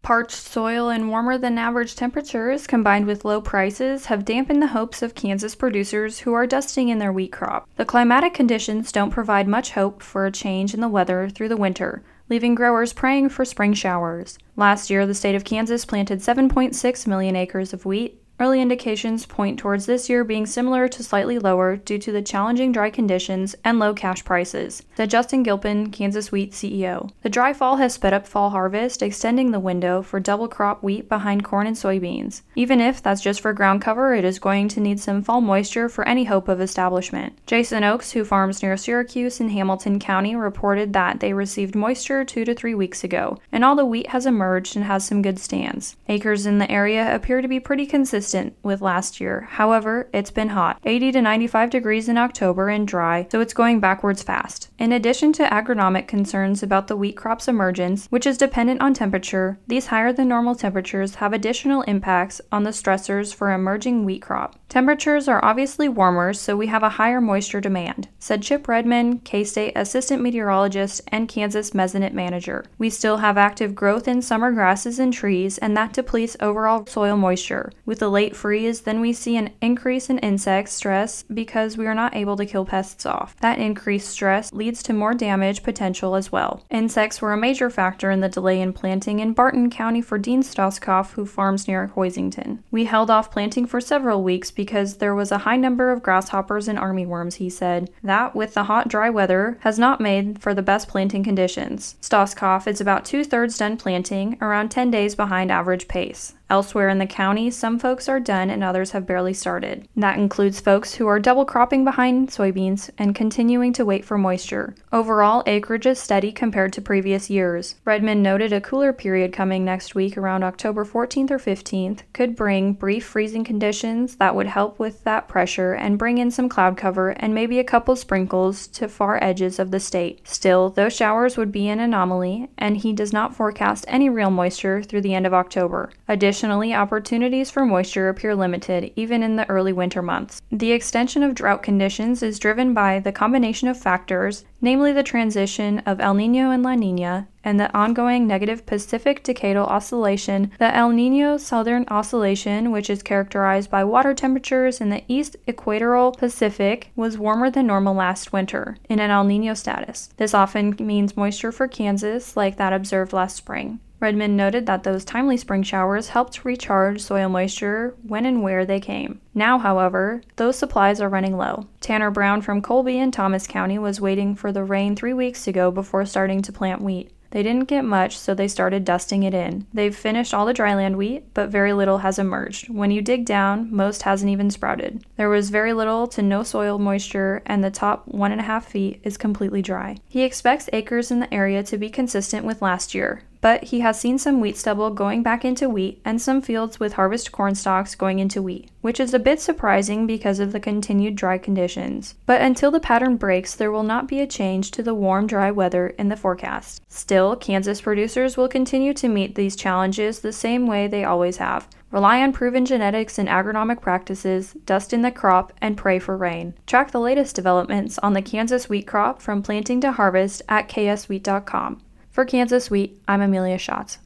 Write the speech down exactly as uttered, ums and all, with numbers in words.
Parched soil and warmer than average temperatures combined with low prices have dampened the hopes of Kansas producers who are dusting in their wheat crop. The climatic conditions don't provide much hope for a change in the weather through the winter, leaving growers praying for spring showers. Last year, the state of Kansas planted seven point six million acres of wheat. Early indications point towards this year being similar to slightly lower due to the challenging dry conditions and low cash prices, said Justin Gilpin, Kansas Wheat C E O. The dry fall has sped up fall harvest, extending the window for double crop wheat behind corn and soybeans. Even if that's just for ground cover, it is going to need some fall moisture for any hope of establishment. Jason Oaks, who farms near Syracuse in Hamilton County, reported that they received moisture two to three weeks ago, and all the wheat has emerged and has some good stands. Acres in the area appear to be pretty consistent with last year. However, it's been hot, eighty to ninety-five degrees in October and dry, so it's going backwards fast. In addition to agronomic concerns about the wheat crop's emergence, which is dependent on temperature, these higher than normal temperatures have additional impacts on the stressors for emerging wheat crop. Temperatures are obviously warmer, so we have a higher moisture demand, said Chip Redman, K-State assistant meteorologist and Kansas mesonet manager. We still have active growth in summer grasses and trees, and that depletes overall soil moisture. With the late freeze, then we see an increase in insect stress because we are not able to kill pests off. That increased stress leads to more damage potential as well. Insects were a major factor in the delay in planting in Barton County for Dean Stoskoff, who farms near Hoisington. We held off planting for several weeks because there was a high number of grasshoppers and armyworms, he said. That, with the hot, dry weather, has not made for the best planting conditions. Stoskoff is about two-thirds done planting, around ten days behind average pace. Elsewhere in the county, some folks are done and others have barely started. That includes folks who are double cropping behind soybeans and continuing to wait for moisture. Overall, acreage is steady compared to previous years. Redmond noted a cooler period coming next week around October fourteenth or fifteenth could bring brief freezing conditions that would help with that pressure and bring in some cloud cover and maybe a couple sprinkles to far edges of the state. Still, those showers would be an anomaly, and he does not forecast any real moisture through the end of October. Additionally, Additionally, opportunities for moisture appear limited even in the early winter months. The extension of drought conditions is driven by the combination of factors, namely the transition of El Niño and La Niña, and the ongoing negative Pacific Decadal Oscillation. The El Niño Southern Oscillation, which is characterized by water temperatures in the East Equatorial Pacific, was warmer than normal last winter, in an El Niño status. This often means moisture for Kansas, like that observed last spring. Redmond noted that those timely spring showers helped recharge soil moisture when and where they came. Now, however, those supplies are running low. Tanner Brown from Colby in Thomas County was waiting for the rain three weeks ago before starting to plant wheat. They didn't get much, so they started dusting it in. They've finished all the dryland wheat, but very little has emerged. When you dig down, most hasn't even sprouted. There was very little to no soil moisture, and the top one and a half feet is completely dry. He expects acres in the area to be consistent with last year, but he has seen some wheat stubble going back into wheat and some fields with harvest corn stalks going into wheat, which is a bit surprising because of the continued dry conditions. But until the pattern breaks, there will not be a change to the warm, dry weather in the forecast. Still, Kansas producers will continue to meet these challenges the same way they always have. Rely on proven genetics and agronomic practices, dust in the crop, and pray for rain. Track the latest developments on the Kansas wheat crop from planting to harvest at k s wheat dot com. For Kansas Wheat, I'm Amelia Schatz.